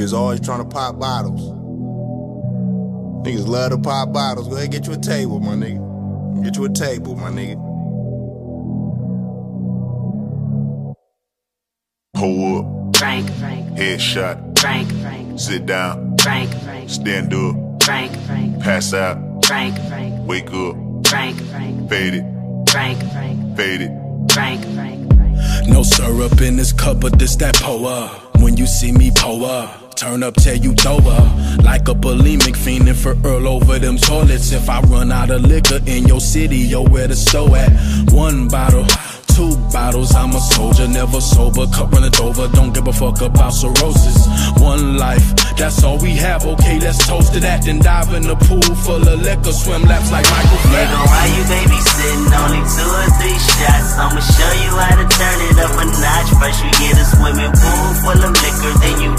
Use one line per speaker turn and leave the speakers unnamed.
Niggas always trying to pop bottles. Niggas love to pop bottles. Go ahead, get you a table, my nigga. Get you a table, my nigga.
Pull up.
Frank.
Headshot.
Frank.
Sit down.
Frank.
Stand up.
Frank.
Pass out.
Frank.
Wake up.
Frank.
Fade it.
Frank.
Fade it.
Frank.
No syrup in this cup, but this that pour up. When you see me pour up, turn up till you throw up. Like a bulimic fiending for Earl over them toilets. If I run out of liquor in your city, yo, where the store at? 1 bottle, 2 bottles, I'm a soldier, never sober, cup running over, don't give a fuck about cirrhosis. 1 life, that's all we have, okay, let's toast to that. Then dive in the pool full of liquor, swim laps like Michael Phelps.
Nigga, why you babysitting? Only 2 or 3 shots. I'ma show you how to turn it up a notch. First you get a swimming pool full of liquor, then you